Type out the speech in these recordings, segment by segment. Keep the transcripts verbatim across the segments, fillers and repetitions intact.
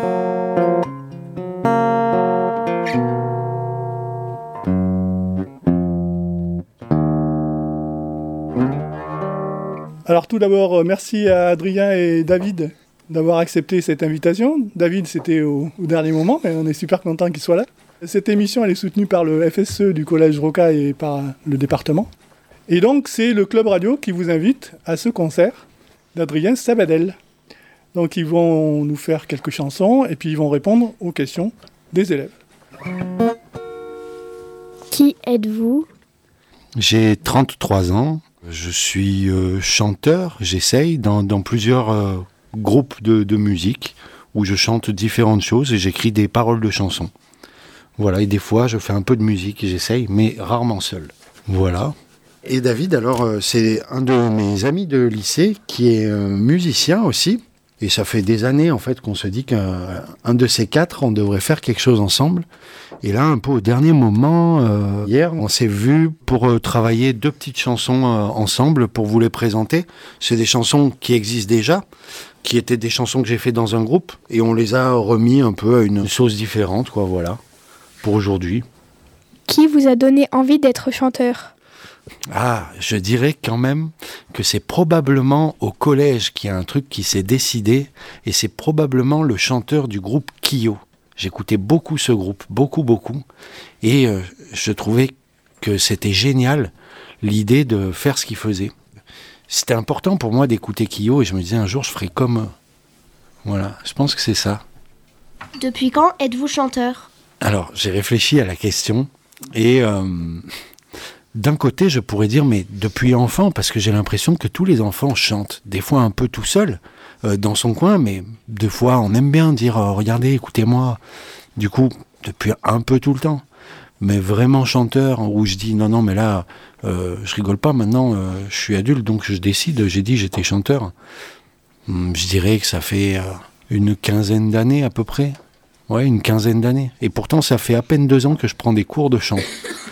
Alors tout d'abord, merci à Adrien et David d'avoir accepté cette invitation. David, c'était au, au dernier moment, mais on est super content qu'il soit là. Cette émission, elle est soutenue par le F S E du Collège Rocca et par le département. Et donc, c'est le Club Radio qui vous invite à ce concert d'Adrien Sabadell. Donc, ils vont nous faire quelques chansons et puis ils vont répondre aux questions des élèves. Qui êtes-vous ? J'ai trente-trois ans. Je suis euh, chanteur, j'essaye dans, dans plusieurs euh, groupes de, de musique où je chante différentes choses et j'écris des paroles de chansons. Voilà, et des fois je fais un peu de musique et j'essaye, mais rarement seul. Voilà. Et David, alors euh, c'est un de mes amis de lycée qui est euh, musicien aussi. Et ça fait des années en fait qu'on se dit qu'un un de ces quatre, on devrait faire quelque chose ensemble. Et là, un peu au dernier moment, euh, hier, on s'est vu pour euh, travailler deux petites chansons euh, ensemble pour vous les présenter. C'est des chansons qui existent déjà, qui étaient des chansons que j'ai fait dans un groupe, et on les a remis un peu à une sauce différente, quoi, voilà, pour aujourd'hui. Qui vous a donné envie d'être chanteur ? Ah, je dirais quand même que c'est probablement au collège qu'il y a un truc qui s'est décidé, et c'est probablement le chanteur du groupe Kyo. J'écoutais beaucoup ce groupe, beaucoup, beaucoup, et euh, je trouvais que c'était génial l'idée de faire ce qu'il faisait. C'était important pour moi d'écouter Kyo, et je me disais un jour je ferai comme eux. Voilà, je pense que c'est ça. Depuis quand êtes-vous chanteur ? Alors, j'ai réfléchi à la question, et euh, d'un côté, je pourrais dire, mais depuis enfant, parce que j'ai l'impression que tous les enfants chantent, des fois un peu tout seuls, euh, dans son coin, mais des fois, on aime bien dire, euh, regardez, écoutez-moi. Du coup, depuis un peu tout le temps. Mais vraiment chanteur, où je dis, non, non, mais là, euh, je rigole pas, maintenant, euh, je suis adulte, donc je décide, j'ai dit, j'étais chanteur. Hum, je dirais que ça fait euh, une quinzaine d'années, à peu près. Ouais, une quinzaine d'années. Et pourtant, ça fait à peine deux ans que je prends des cours de chant.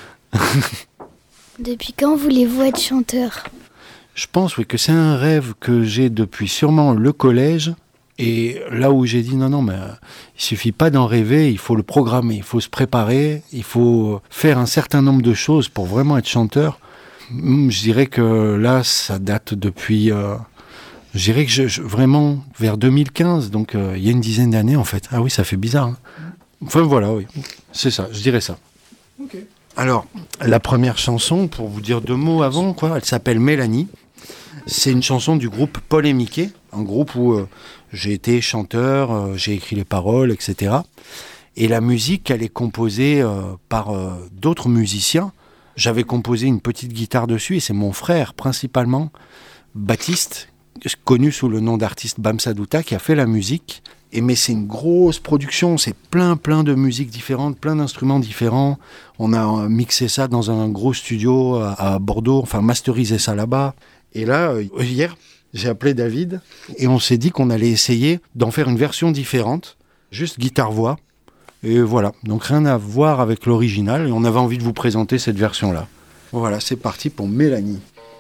Depuis quand voulez-vous être chanteur ? Je pense oui, que c'est un rêve que j'ai depuis sûrement le collège. Et là où j'ai dit non, non, mais euh, il suffit pas d'en rêver, il faut le programmer, il faut se préparer, il faut faire un certain nombre de choses pour vraiment être chanteur. Je dirais que là, ça date depuis... Euh, je dirais que je, je, vraiment vers deux mille quinze, donc euh, il y a une dizaine d'années en fait. Ah oui, ça fait bizarre. Hein. Enfin voilà, oui, c'est ça, je dirais ça. Ok. Alors, la première chanson, pour vous dire deux mots avant, quoi, elle s'appelle Mélanie. C'est une chanson du groupe Paul et Mickey, un groupe où euh, j'ai été chanteur, euh, j'ai écrit les paroles, et cetera. Et la musique, elle est composée euh, par euh, d'autres musiciens. J'avais composé une petite guitare dessus, et c'est mon frère, principalement, Baptiste, connu sous le nom d'artiste Bamsadouta, qui a fait la musique. Et mais c'est une grosse production, c'est plein plein de musiques différentes, plein d'instruments différents. On a mixé ça dans un gros studio à Bordeaux, enfin masterisé ça là-bas. Et là, hier, j'ai appelé David et on s'est dit qu'on allait essayer d'en faire une version différente, juste guitare-voix. Et voilà, donc rien à voir avec l'original et on avait envie de vous présenter cette version-là. Voilà, c'est parti pour Mélanie.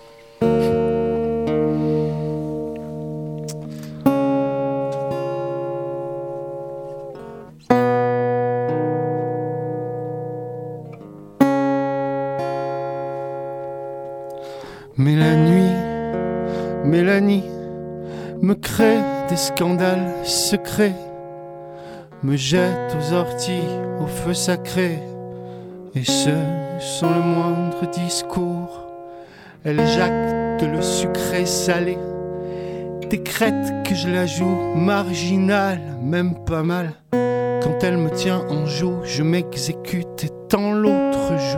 Mais la nuit, Mélanie, me crée des scandales secrets, me jette aux orties, au feu sacré, et ce, sans le moindre discours, elle jacte le sucré salé, décrète que je la joue marginale, même pas mal. Quand elle me tient en joue, je m'exécute et tends l'autre joue.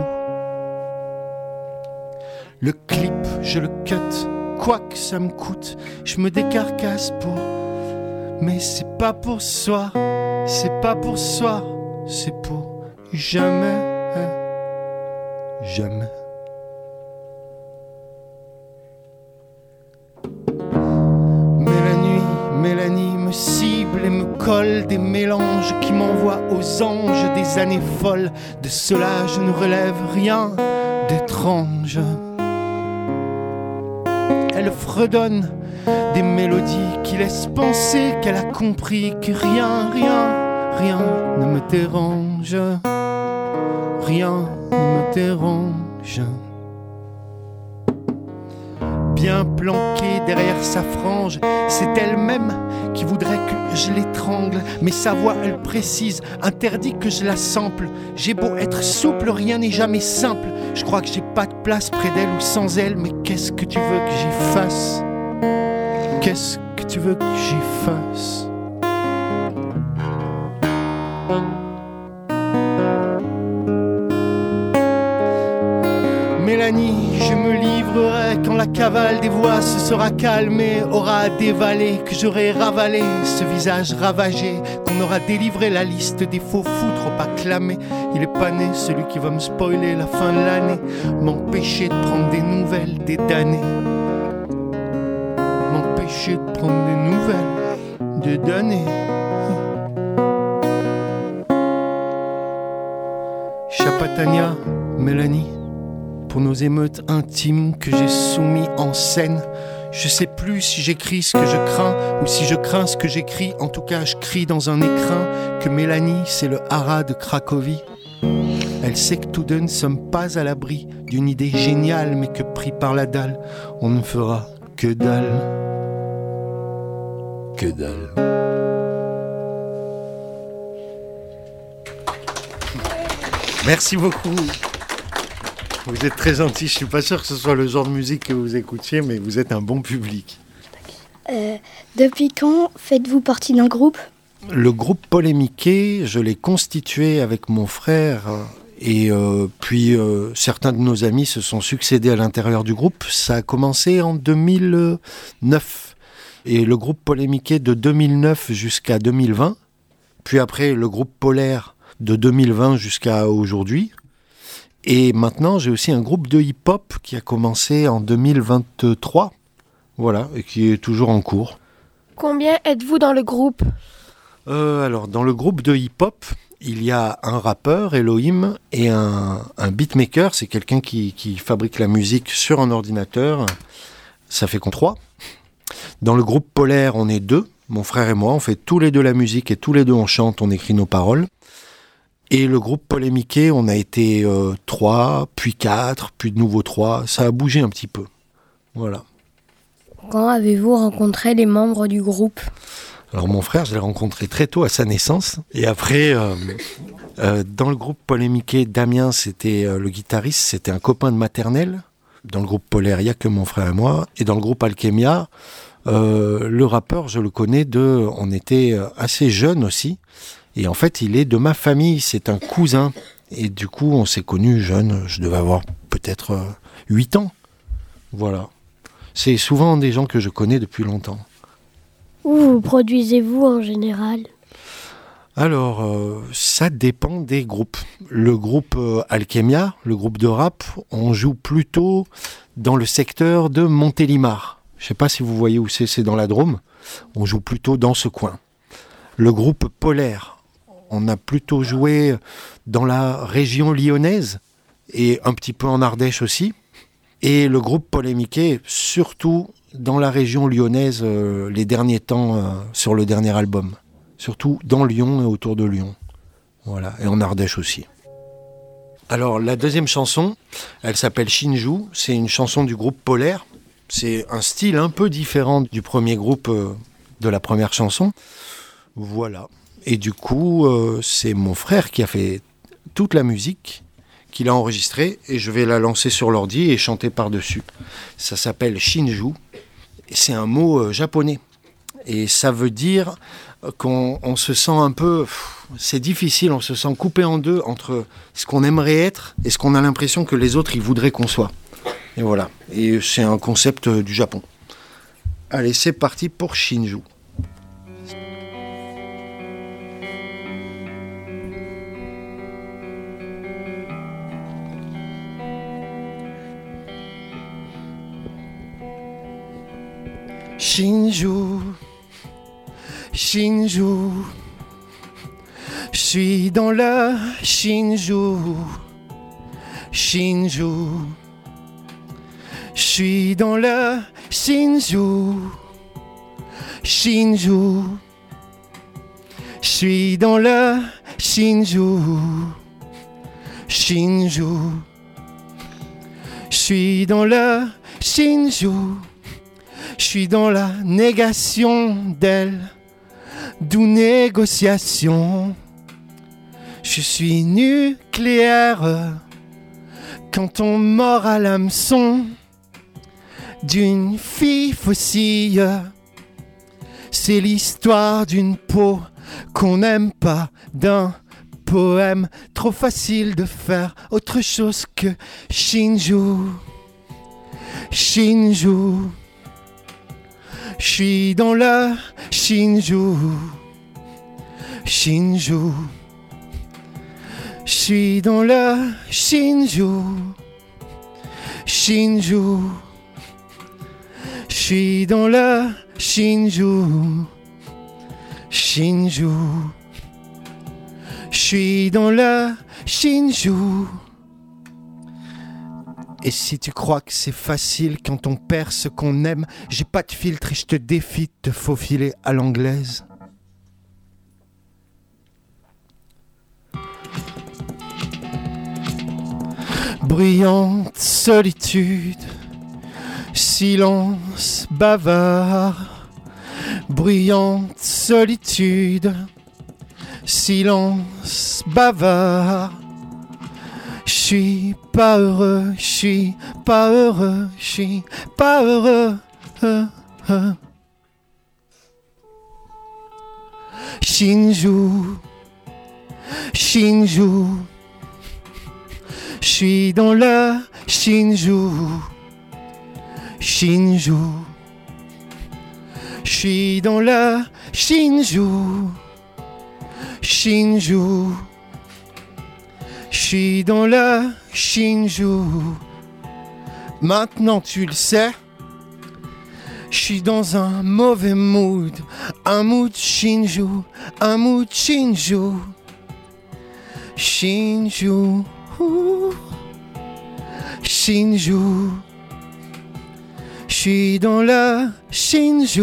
Le clip, je le cut, quoi que ça me coûte, je me décarcasse pour... Mais c'est pas pour soi, c'est pas pour soi, c'est pour jamais, jamais. Mais la nuit, Mélanie me cible et me colle des mélanges qui m'envoient aux anges des années folles. De cela je ne relève rien d'étrange. elle fredonne des mélodies qui laissent penser qu'elle a compris que rien, rien, rien ne me dérange. Rien ne me dérange. Bien planquée derrière sa frange, c'est elle-même qui voudrait que je l'étrangle. Mais sa voix, elle précise, interdit que je la sample. J'ai beau être souple, rien n'est jamais simple. Je crois que j'ai pas de place près d'elle ou sans elle. Mais qu'est-ce que tu veux que j'y fasse? Qu'est-ce que tu veux que j'y fasse? Mélanie, je me livrerai quand la cavale des voix se sera calmée, aura dévalé, que j'aurai ravalé ce visage ravagé, qu'on aura délivré la liste des faux fous trop acclamés. Il est pas né celui qui va me spoiler la fin de l'année, m'empêcher de prendre des nouvelles des damnés, m'empêcher de prendre des nouvelles des damnés. Chapatania, Mélanie, pour nos émeutes intimes que j'ai soumis en scène. Je sais plus si j'écris ce que je crains ou si je crains ce que j'écris. En tout cas, je crie dans un écrin que Mélanie, c'est le haras de Cracovie. Elle sait que tous deux ne sommes pas à l'abri d'une idée géniale, mais que pris par la dalle, on ne fera que dalle. Que dalle. Merci beaucoup. Vous êtes très gentil, je suis pas sûr que ce soit le genre de musique que vous écoutiez, mais vous êtes un bon public. Euh, depuis quand faites-vous partie d'un groupe ? Le groupe Polémiqué, je l'ai constitué avec mon frère et euh, puis euh, certains de nos amis se sont succédés à l'intérieur du groupe. Ça a commencé en deux mille neuf et le groupe Polémiqué de deux mille neuf jusqu'à deux mille vingt, puis après le groupe Polaire de deux mille vingt jusqu'à aujourd'hui. Et maintenant, j'ai aussi un groupe de hip-hop qui a commencé en deux mille vingt-trois, voilà, et qui est toujours en cours. Combien êtes-vous dans le groupe ? euh, Alors, dans le groupe de hip-hop, il y a un rappeur, Elohim, et un, un beatmaker, c'est quelqu'un qui, qui fabrique la musique sur un ordinateur. Ça fait qu'on trois. Dans le groupe Polaire, on est deux, mon frère et moi, on fait tous les deux la musique et tous les deux on chante, on écrit nos paroles. Et le groupe Polémiqué, on a été euh, trois, puis quatre, puis de nouveau trois. Ça a bougé un petit peu. Voilà. Quand avez-vous rencontré les membres du groupe ? Alors mon frère, je l'ai rencontré très tôt à sa naissance. Et après, euh, euh, dans le groupe Polémiqué, Damien, c'était euh, le guitariste, c'était un copain de maternelle. Dans le groupe Polaire, il n'y a que mon frère et moi. Et dans le groupe Alchemia, euh, le rappeur, je le connais de... On était assez jeunes aussi. Et en fait, il est de ma famille, c'est un cousin. Et du coup, on s'est connus jeunes, je devais avoir peut-être euh, huit ans. Voilà. C'est souvent des gens que je connais depuis longtemps. Où vous produisez-vous en général ? Alors, euh, ça dépend des groupes. Le groupe euh, Alchemia, le groupe de rap, on joue plutôt dans le secteur de Montélimar. Je ne sais pas si vous voyez où c'est, c'est dans la Drôme. On joue plutôt dans ce coin. Le groupe Polaire, on a plutôt joué dans la région lyonnaise et un petit peu en Ardèche aussi. Et le groupe Polémiqué, surtout dans la région lyonnaise euh, les derniers temps euh, sur le dernier album. Surtout dans Lyon et autour de Lyon. Voilà, et en Ardèche aussi. Alors la deuxième chanson, elle s'appelle Shinju. C'est une chanson du groupe Polaire. C'est un style un peu différent du premier groupe euh, de la première chanson. Voilà. Et du coup, euh, c'est mon frère qui a fait toute la musique, qui l'a enregistrée, et je vais la lancer sur l'ordi et chanter par-dessus. Ça s'appelle Shinju. C'est un mot euh, japonais. Et ça veut dire qu'on on se sent un peu... Pff, c'est difficile, on se sent coupé en deux entre ce qu'on aimerait être et ce qu'on a l'impression que les autres ils voudraient qu'on soit. Et voilà. Et c'est un concept euh, du Japon. Allez, c'est parti pour Shinju. Shinju, Shinju, je suis dans le Shinju, Shinju, je suis dans le Shinju, Shinju. Je suis dans le Shinju, Shinju. Je suis dans le Shinju. Je suis dans la négation d'elle, d'où négociation. Je suis nucléaire quand on mord à l'hameçon d'une fille faucille. C'est l'histoire d'une peau qu'on n'aime pas, d'un poème trop facile de faire autre chose que Shinju, Shinju. Je suis dans le Shinju, Shinju. Je suis dans le Shinju, Shinju. Je suis dans le Shinju, Shinju. Je suis dans le Shinju. Et si tu crois que c'est facile quand on perd ce qu'on aime, j'ai pas de filtre et je te défie de te faufiler à l'anglaise. Bruyante solitude, silence bavard. Bruyante solitude, silence bavard. Je suis pas heureux, je suis pas heureux, je suis pas heureux. Euh, euh. Shinju, Shinju. Je suis dans le Shinju, Shinju. Je suis dans le Shinju, Shinju. Je suis dans le Shinju. Maintenant tu le sais, je suis dans un mauvais mood, un mood Shinju, un mood Shinju, Shinju, ouh. Shinju. Je suis dans le Shinju.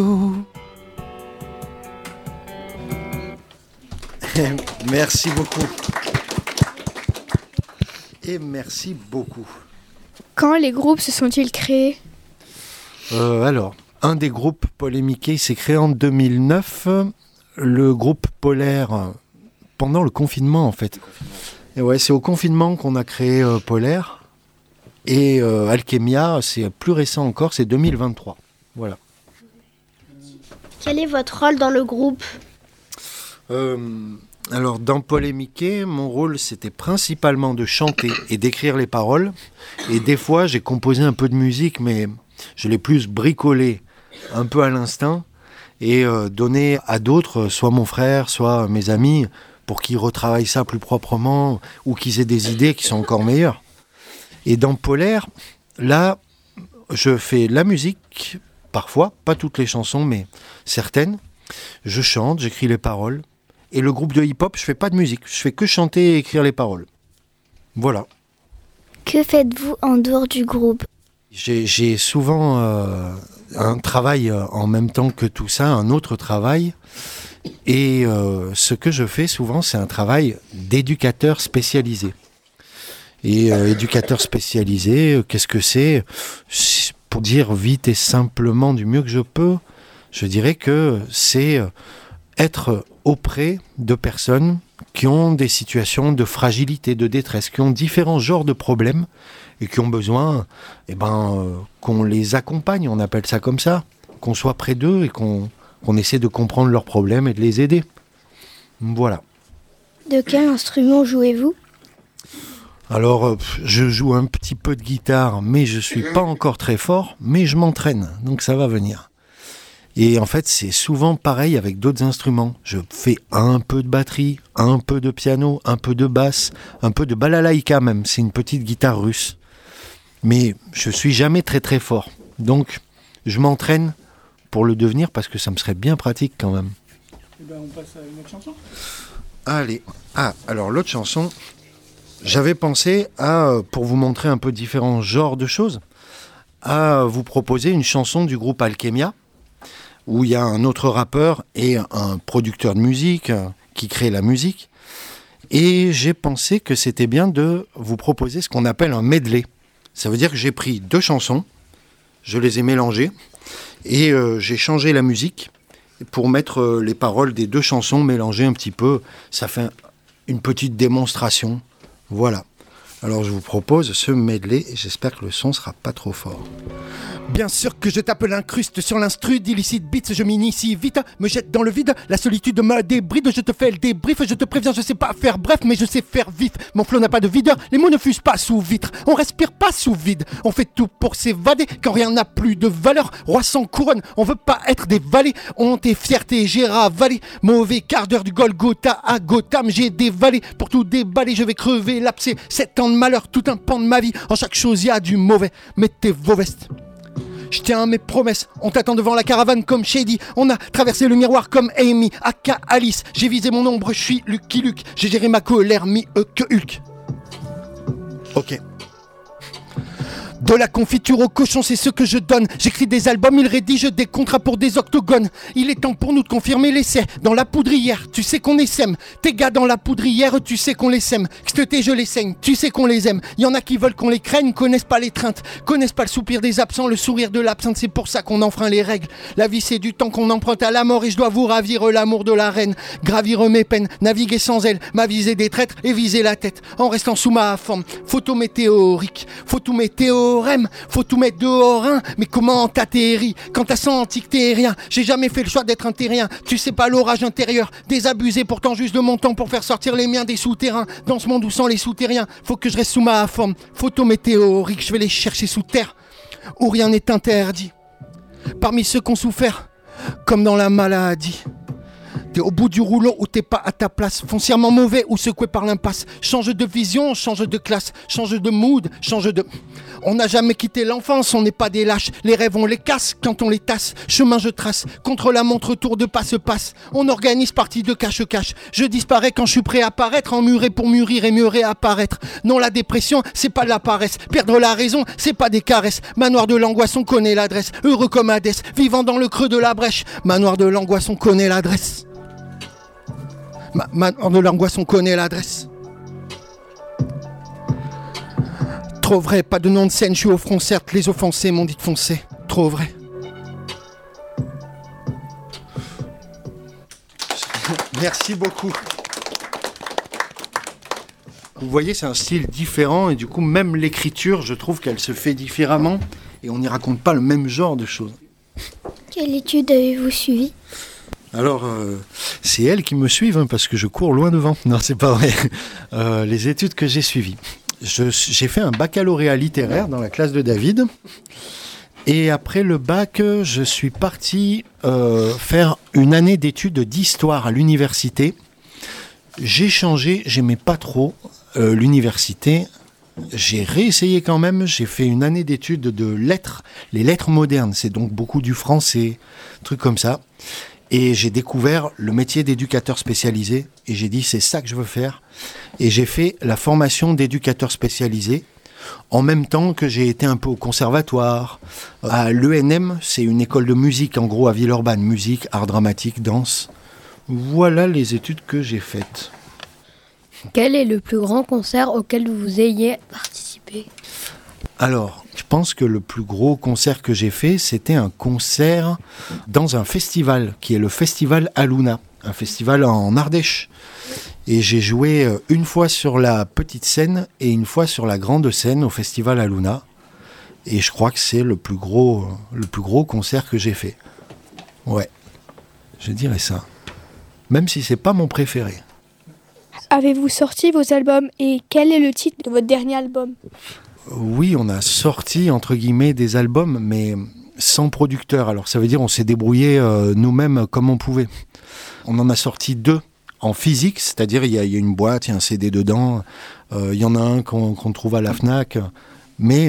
Merci beaucoup. Et merci beaucoup. Quand les groupes se sont-ils créés ? euh, Alors, un des groupes polémiqués s'est créé en deux mille neuf. Le groupe Polaire, pendant le confinement en fait. Et ouais, c'est au confinement qu'on a créé euh, Polaire. Et euh, Alchemia, c'est plus récent encore, c'est deux mille vingt-trois. Voilà. Quel est votre rôle dans le groupe ? Euh, alors, dans Polémiqué, mon rôle, c'était principalement de chanter et d'écrire les paroles. Et des fois, j'ai composé un peu de musique, mais je l'ai plus bricolé un peu à l'instinct et euh, donné à d'autres, soit mon frère, soit mes amis, pour qu'ils retravaillent ça plus proprement ou qu'ils aient des idées qui sont encore meilleures. Et dans Polaire, là, je fais la musique, parfois, pas toutes les chansons, mais certaines. Je chante, j'écris les paroles. Et le groupe de hip-hop, je fais pas de musique, je fais que chanter et écrire les paroles. Voilà. Que faites-vous en dehors du groupe ? J'ai, j'ai souvent euh, un travail en même temps que tout ça, un autre travail. Et euh, ce que je fais souvent, c'est un travail d'éducateur spécialisé. Et euh, éducateur spécialisé, euh, qu'est-ce que c'est ? Pour dire vite et simplement du mieux que je peux, je dirais que c'est euh, être auprès de personnes qui ont des situations de fragilité, de détresse, qui ont différents genres de problèmes et qui ont besoin eh ben, euh, qu'on les accompagne, on appelle ça comme ça, qu'on soit près d'eux et qu'on, qu'on essaie de comprendre leurs problèmes et de les aider. Voilà. De quel instrument jouez-vous ? Alors, je joue un petit peu de guitare, mais je suis pas encore très fort, mais je m'entraîne, donc ça va venir. Et en fait, c'est souvent pareil avec d'autres instruments. Je fais un peu de batterie, un peu de piano, un peu de basse, un peu de balalaïka même, c'est une petite guitare russe. Mais je suis jamais très très fort. Donc, je m'entraîne pour le devenir parce que ça me serait bien pratique quand même. Et ben, on passe à une autre chanson. Allez. Ah, alors l'autre chanson... J'avais pensé à, pour vous montrer un peu différents genres de choses, à vous proposer une chanson du groupe Alchemia, où il y a un autre rappeur et un producteur de musique qui crée la musique. Et j'ai pensé que c'était bien de vous proposer ce qu'on appelle un medley. Ça veut dire que j'ai pris deux chansons, je les ai mélangées, et euh, j'ai changé la musique pour mettre euh, les paroles des deux chansons mélangées un petit peu. Ça fait une petite démonstration. Voilà. Alors je vous propose ce medley et j'espère que le son sera pas trop fort. Bien sûr que je tape l'incruste sur l'instru d'illicite beats, je m'initie vite, me jette dans le vide, la solitude me débride, je te fais le débrief, je te préviens, je sais pas faire bref, mais je sais faire vif, mon flow n'a pas de videur, les mots ne fusent pas sous vitre, on respire pas sous vide, on fait tout pour s'évader, quand rien n'a plus de valeur, roi sans couronne, on veut pas être dévalé, honte et fierté, j'ai ravalé, mauvais quart d'heure du Golgotha à Gotham, j'ai dévalé, pour tout déballer, je vais crever l'abcès, sept ans de malheur, tout un pan de ma vie, en chaque chose y a du mauvais, mettez vos vestes. Je tiens à mes promesses, on t'attend devant la caravane comme Shady, on a traversé le miroir comme Amy, aka Alice, j'ai visé mon ombre, je suis Lucky Luke, j'ai géré ma colère mi euh, que Hulk. Ok. De la confiture au cochon, c'est ce que je donne. J'écris des albums, ils rédigent des contrats pour des octogones. Il est temps pour nous de confirmer l'essai. Dans la poudrière, tu sais qu'on essaime. Tes gars dans la poudrière, tu sais qu'on les sème. Xteté, je les saigne, tu sais qu'on les aime. Y en a qui veulent qu'on les craigne, connaissent pas l'étreinte, connaissent pas le soupir des absents, le sourire de l'absinthe. C'est pour ça qu'on enfreint les règles. La vie, c'est du temps qu'on emprunte à la mort et je dois vous ravir l'amour de la reine. Gravir mes peines, naviguer sans elle, m'aviser des traîtres et viser la tête. En restant sous ma forme, photo météorique, photo météorique. Faut tout mettre dehors, hein. Mais comment t'atterris quand t'as senti que t'es rien? J'ai jamais fait le choix d'être un terrien. Tu sais pas l'orage intérieur, désabusé pourtant juste de mon temps pour faire sortir les miens des souterrains. Dans ce monde où sans les souterrains, faut que je reste sous ma forme. Photo météorique, je vais les chercher sous terre, où rien n'est interdit. Parmi ceux qui ont souffert, comme dans la maladie. T'es au bout du rouleau ou t'es pas à ta place, foncièrement mauvais ou secoué par l'impasse. Change de vision, change de classe, change de mood, change de... On n'a jamais quitté l'enfance, on n'est pas des lâches. Les rêves on les casse quand on les tasse. Chemin je trace, contre la montre tour de passe-passe. On organise partie de cache-cache. Je disparais quand je suis prêt à paraître, emmuré pour mûrir et mieux réapparaître. Non, la dépression, c'est pas de la paresse. Perdre la raison, c'est pas des caresses. Manoir de l'angoisse, on connaît l'adresse. Heureux comme Hadès, vivant dans le creux de la brèche. Manoir de l'angoisse, on connaît l'adresse. Ma- Manoir de l'angoisse, on connaît l'adresse. Trop vrai, pas de nom de scène, je suis au front, certes, les offensés m'ont dit de foncer. Trop vrai. Merci beaucoup. Vous voyez, c'est un style différent et du coup, même l'écriture, je trouve qu'elle se fait différemment et on n'y raconte pas le même genre de choses. Quelle étude avez-vous suivi? Alors, euh, c'est elles qui me suivent hein, parce que je cours loin devant. Non, c'est pas vrai. Euh, les études que j'ai suivies. Je, j'ai fait un baccalauréat littéraire dans la classe de David. Et après le bac, je suis parti euh, faire une année d'études d'histoire à l'université. J'ai changé, j'aimais pas trop euh, l'université. J'ai réessayé quand même, j'ai fait une année d'études de lettres, les lettres modernes. C'est donc beaucoup du français, trucs comme ça. Et j'ai découvert le métier d'éducateur spécialisé et j'ai dit c'est ça que je veux faire. Et j'ai fait la formation d'éducateur spécialisé en même temps que j'ai été un peu au conservatoire. À l'E N M, c'est une école de musique en gros à Villeurbanne, musique, art dramatique, danse. Voilà les études que j'ai faites. Quel est le plus grand concert auquel vous ayez participé ? Alors, je pense que le plus gros concert que j'ai fait, c'était un concert dans un festival, qui est le festival Aluna, un festival en Ardèche. Et j'ai joué une fois sur la petite scène et une fois sur la grande scène au festival Aluna. Et je crois que c'est le plus gros, le plus gros concert que j'ai fait. Ouais, je dirais ça. Même si c'est pas mon préféré. Avez-vous sorti vos albums et quel est le titre de votre dernier album ? Oui, on a sorti, entre guillemets, des albums, mais sans producteur. Alors, ça veut dire on s'est débrouillé euh, nous-mêmes comme on pouvait. On en a sorti deux en physique, c'est-à-dire il y, y a une boîte, il y a un C D dedans. Euh, il y en a un qu'on, qu'on trouve à la FNAC. Mais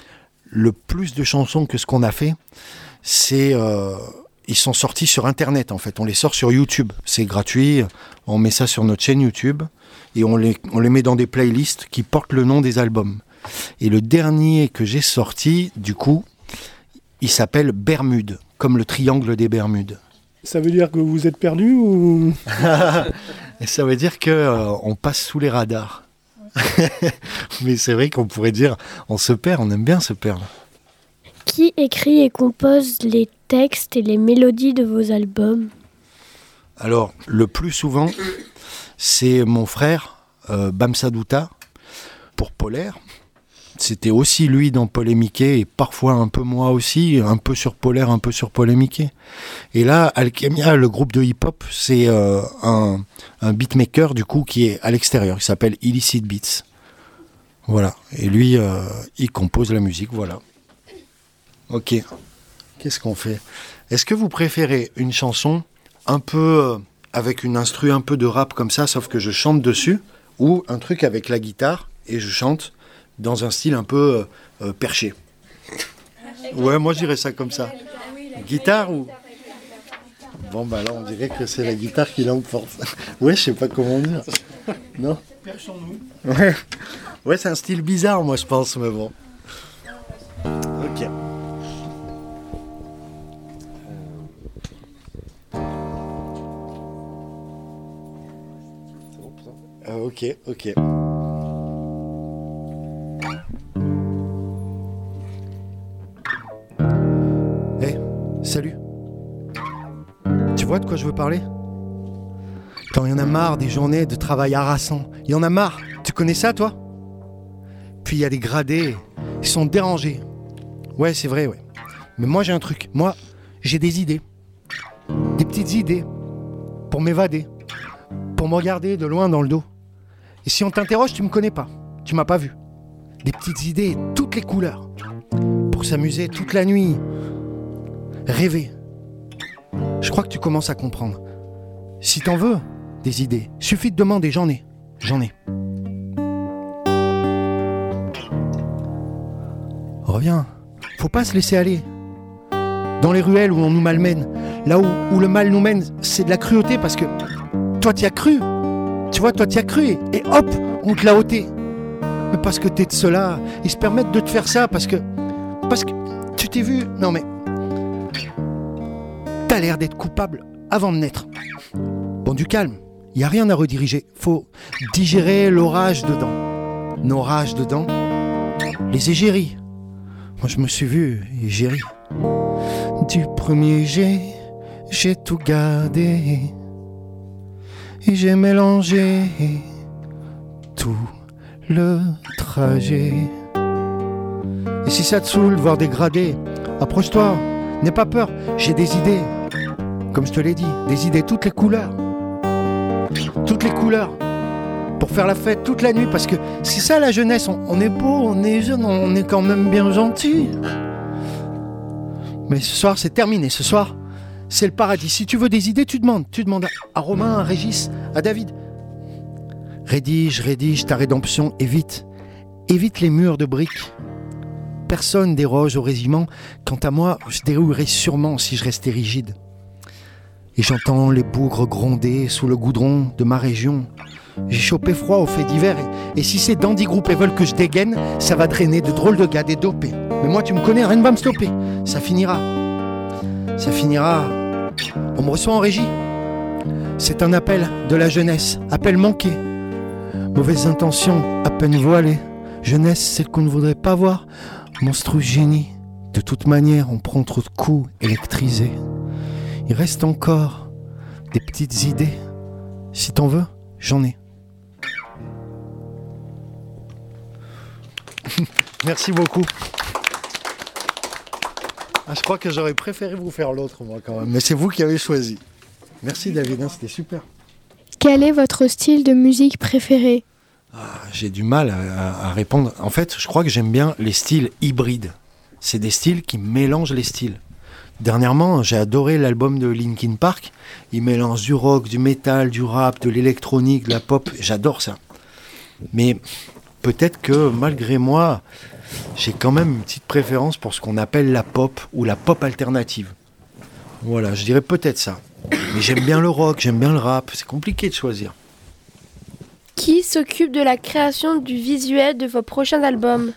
le plus de chansons que ce qu'on a fait, c'est... Euh, ils sont sortis sur Internet, en fait. On les sort sur YouTube. C'est gratuit. On met ça sur notre chaîne YouTube et on les, on les met dans des playlists qui portent le nom des albums. Et le dernier que j'ai sorti, du coup, Il s'appelle Bermude, comme le triangle des Bermudes. Ça veut dire que vous êtes perdu ou... Ça veut dire qu'on euh, passe sous les radars. Mais c'est vrai qu'on pourrait dire, on se perd, on aime bien se perdre. Qui écrit et compose les textes et les mélodies de vos albums ? Alors, le plus souvent, c'est mon frère, euh, Bamsadouta, pour Polaire. C'était aussi lui dans Paul et Mickey, et parfois un peu moi aussi, un peu sur Polaire, un peu sur Paul et Mickey. Et là, Alchemia, le groupe de hip-hop, c'est euh, un, un beatmaker du coup qui est à l'extérieur, qui s'appelle Illicit Beats. Voilà, et lui, euh, il compose la musique, voilà. Ok, qu'est-ce qu'on fait ? Est-ce que vous préférez une chanson un peu euh, avec une instru un peu de rap comme ça, sauf que je chante dessus, ou un truc avec la guitare et je chante dans un style un peu euh, euh, perché. Ouais, moi je dirais ça comme ça. Guitare ou... Bon bah là on dirait que c'est la guitare qui l'emporte. Ouais, je sais pas comment dire. Non ? Perchons-nous. Ouais, ouais, c'est un style bizarre moi je pense, mais bon. Ok. Euh, ok, ok. Salut. Tu vois de quoi je veux parler ? Quand il y en a marre des journées de travail harassant, il y en a marre. Tu connais ça, toi ? Puis il y a des gradés, ils sont dérangés. Ouais, c'est vrai, ouais. Mais moi, j'ai un truc. Moi, j'ai des idées. Des petites idées. Pour m'évader. Pour me regarder de loin dans le dos. Et si on t'interroge, tu me connais pas. Tu m'as pas vu. Des petites idées, toutes les couleurs. Pour s'amuser toute la nuit. Rêver. Je crois que tu commences à comprendre. Si t'en veux, des idées, suffit de demander, j'en ai, j'en ai. Reviens, faut pas se laisser aller. Dans les ruelles où on nous malmène, là où, où le mal nous mène, c'est de la cruauté parce que toi t'y as cru. Tu vois, toi t'y as cru et, et hop, on te l'a ôté. Mais parce que t'es de cela, ils se permettent de te faire ça parce que... Parce que tu t'es vu... Non mais... T'as l'air d'être coupable avant de naître. Bon, du calme, il n'y a rien à rediriger. Faut digérer l'orage dedans. Nos rages dedans, les égéries. Moi, je me suis vu et j'ai ri. Du premier jet, j'ai tout gardé. Et j'ai mélangé tout le trajet. Et si ça te saoule, voir dégrader, approche-toi, n'aie pas peur, j'ai des idées. Comme je te l'ai dit, des idées, toutes les couleurs. Toutes les couleurs. Pour faire la fête toute la nuit, parce que c'est ça la jeunesse, on, on est beau, on est jeune, on est quand même bien gentil. Mais ce soir, c'est terminé, ce soir, c'est le paradis. Si tu veux des idées, tu demandes. Tu demandes à, à Romain, à Régis, à David. Rédige, rédige ta rédemption, évite. Évite les murs de briques. Personne déroge au régiment. Quant à moi, je dérouillerai sûrement si je restais rigide. Et j'entends les bougres gronder sous le goudron de ma région. J'ai chopé froid au fait divers et, et si ces dandy groupes veulent que je dégaine, ça va drainer de drôles de gars, des dopés. Mais moi tu me connais, rien ne va me stopper. Ça finira. Ça finira. On me reçoit en régie. C'est un appel de la jeunesse, appel manqué. Mauvaises intentions, à peine voilées. Jeunesse, celle qu'on ne voudrait pas voir. Monstrueux génie. De toute manière, on prend trop de coups électrisés. Il reste encore des petites idées. Si t'en veux, j'en ai. Merci beaucoup. Ah, je crois que j'aurais préféré vous faire l'autre, moi, quand même. Mais c'est vous qui avez choisi. Merci, David, hein, c'était super. Quel est votre style de musique préféré ? Ah, j'ai du mal à, à répondre. En fait, je crois que j'aime bien les styles hybrides. C'est des styles qui mélangent les styles. Dernièrement, j'ai adoré l'album de Linkin Park. Il mélange du rock, du métal, du rap, de l'électronique, de la pop. J'adore ça. Mais peut-être que malgré moi, j'ai quand même une petite préférence pour ce qu'on appelle la pop ou la pop alternative. Voilà, je dirais peut-être ça. Mais j'aime bien le rock, j'aime bien le rap. C'est compliqué de choisir. Qui s'occupe de la création du visuel de vos prochains albums ?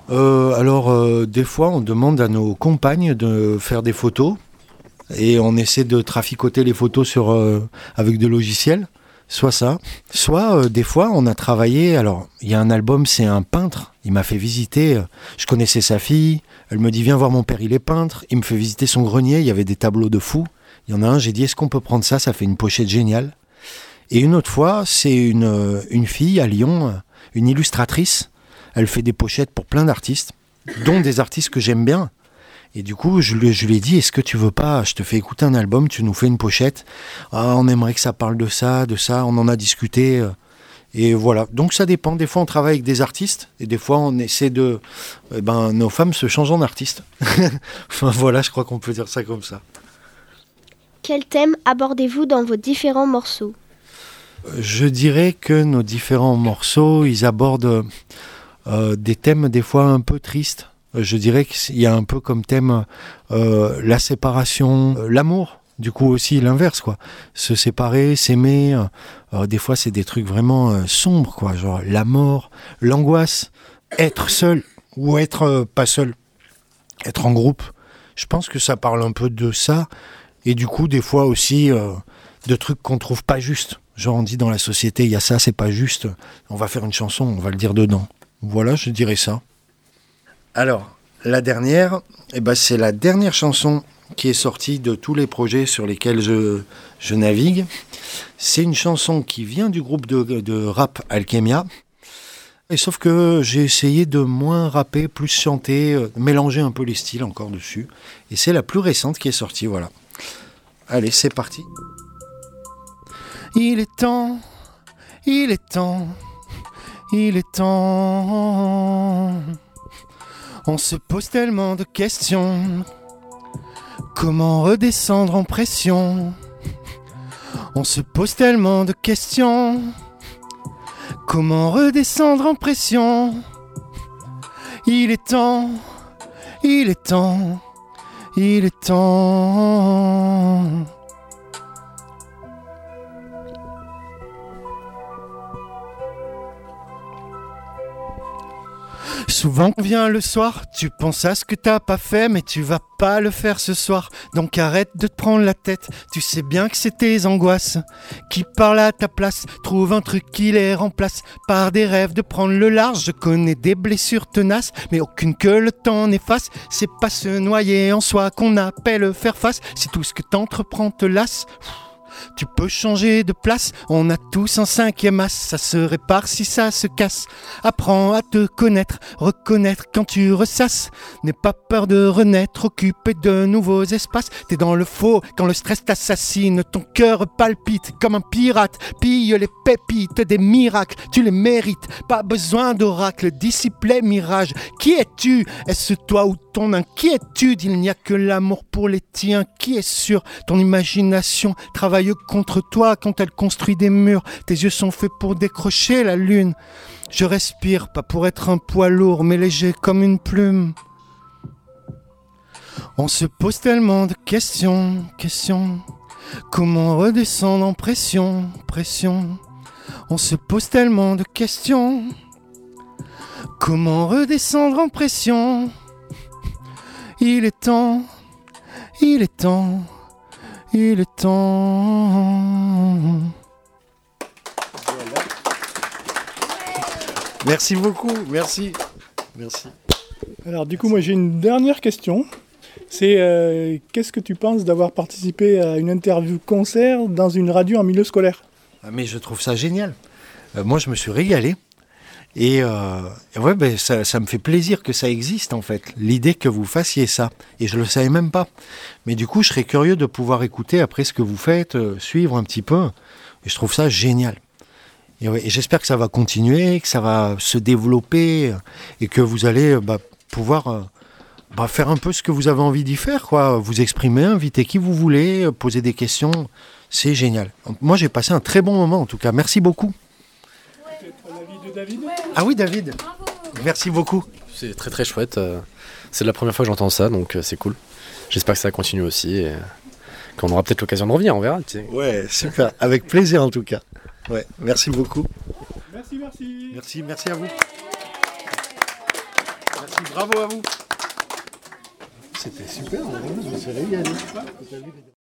euh, Alors, euh, des fois, on demande à nos compagnes de faire des photos et on essaie de traficoter les photos sur, euh, avec des logiciels. Soit ça, soit euh, des fois on a travaillé, alors il y a un album, c'est un peintre, il m'a fait visiter, euh, je connaissais sa fille, elle me dit viens voir mon père, il est peintre, il me fait visiter son grenier, il y avait des tableaux de fous, il y en a un, j'ai dit est-ce qu'on peut prendre ça, ça fait une pochette géniale. Et une autre fois, c'est une, euh, une fille à Lyon, une illustratrice, elle fait des pochettes pour plein d'artistes, dont des artistes que j'aime bien. Et du coup, je lui, je lui ai dit, est-ce que tu veux pas, je te fais écouter un album, tu nous fais une pochette. Ah, on aimerait que ça parle de ça, de ça, on en a discuté. Et voilà. Donc ça dépend. Des fois, on travaille avec des artistes et des fois, on essaie de... Eh ben, nos femmes se changent en artistes. Enfin voilà, je crois qu'on peut dire ça comme ça. Quel thème abordez-vous dans vos différents morceaux ? Je dirais que nos différents morceaux, ils abordent euh, des thèmes des fois un peu tristes. Je dirais qu'il y a un peu comme thème euh, la séparation, euh, l'amour, du coup aussi l'inverse, quoi. Se séparer, s'aimer, euh, des fois c'est des trucs vraiment euh, sombres, quoi, genre la mort, l'angoisse, être seul ou être euh, pas seul, être en groupe. Je pense que ça parle un peu de ça et du coup des fois aussi euh, de trucs qu'on trouve pas justes. Genre on dit dans la société il y a ça, c'est pas juste, on va faire une chanson, on va le dire dedans. Voilà, je dirais ça. Alors, la dernière, eh ben, c'est la dernière chanson qui est sortie de tous les projets sur lesquels je, je navigue. C'est une chanson qui vient du groupe de, de rap Alchemia. Et sauf que j'ai essayé de moins rapper, plus chanter, euh, mélanger un peu les styles encore dessus. Et c'est la plus récente qui est sortie, voilà. Allez, c'est parti. Il est temps, il est temps, il est temps... On se pose tellement de questions. Comment redescendre en pression? On se pose tellement de questions. Comment redescendre en pression? Il est temps, il est temps, il est temps. Souvent vient le soir, tu penses à ce que t'as pas fait, mais tu vas pas le faire ce soir. Donc arrête de te prendre la tête, tu sais bien que c'est tes angoisses qui parlent à ta place. Trouve un truc qui les remplace par des rêves de prendre le large. Je connais des blessures tenaces, mais aucune que le temps n'efface. C'est pas se noyer en soi qu'on appelle faire face. Si tout ce que t'entreprends te lasse, tu peux changer de place, on a tous un cinquième as, ça se répare si ça se casse. Apprends à te connaître, reconnaître quand tu ressasses. N'aie pas peur de renaître, occuper de nouveaux espaces. T'es dans le faux quand le stress t'assassine, ton cœur palpite comme un pirate. Pille les pépites des miracles, tu les mérites. Pas besoin d'oracle, dissipe les mirages. Qui es-tu? Est-ce toi ou ton inquiétude? Il n'y a que l'amour pour les tiens qui est sûr. Ton imagination travaille contre toi quand elle construit des murs. Tes yeux sont faits pour décrocher la lune. Je respire, pas pour être un poids lourd, mais léger comme une plume. On se pose tellement de questions, questions. Comment redescendre en pression, pression. On se pose tellement de questions. Comment redescendre en pression? Il est temps, il est temps. Il est temps. Voilà. Merci beaucoup, merci. Merci. Alors du coup, moi j'ai une dernière question. C'est euh, qu'est-ce que tu penses d'avoir participé à une interview concert dans une radio en milieu scolaire? Ah, mais je trouve ça génial. Euh, moi, je me suis régalé. Et, euh, et ouais, ben, ça, ça me fait plaisir que ça existe en fait, l'idée que vous fassiez ça. Et je le savais même pas. Mais du coup, je serais curieux de pouvoir écouter après ce que vous faites, euh, suivre un petit peu. Et je trouve ça génial. Et, ouais, et j'espère que ça va continuer, que ça va se développer et que vous allez euh, bah, pouvoir euh, bah, faire un peu ce que vous avez envie d'y faire, quoi. Vous exprimer, inviter qui vous voulez, euh, poser des questions. C'est génial. Moi, j'ai passé un très bon moment en tout cas. Merci beaucoup. David ? Ah oui, David. Merci beaucoup. C'est très très chouette. C'est la première fois que j'entends ça, donc c'est cool. J'espère que ça continue aussi et qu'on aura peut-être l'occasion de revenir, on verra. Tu sais. Ouais, super. Avec plaisir en tout cas. Ouais, merci beaucoup. Merci, merci. Merci, merci à vous. Merci. Merci, bravo à vous. C'était super, je me suis régalé.